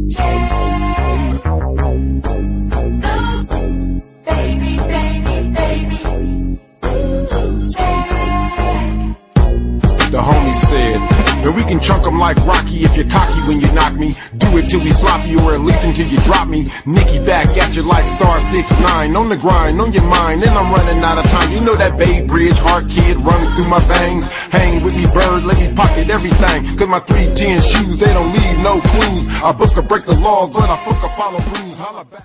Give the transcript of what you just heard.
The homie said, and we can chunk 'em like Rocky if you're cocky when you knock me. Do it till we sloppy or at least until you drop me. Nicky back at you like star 6'9", on the grind, on your mind, and I'm running out of time. You know that Bay Bridge heart kid running through my veins. Hang with me, bird, let me pocket everything. Cause my 310 shoes, they don't leave no clues. I book or break the laws, but I book or follow rules. Holla back.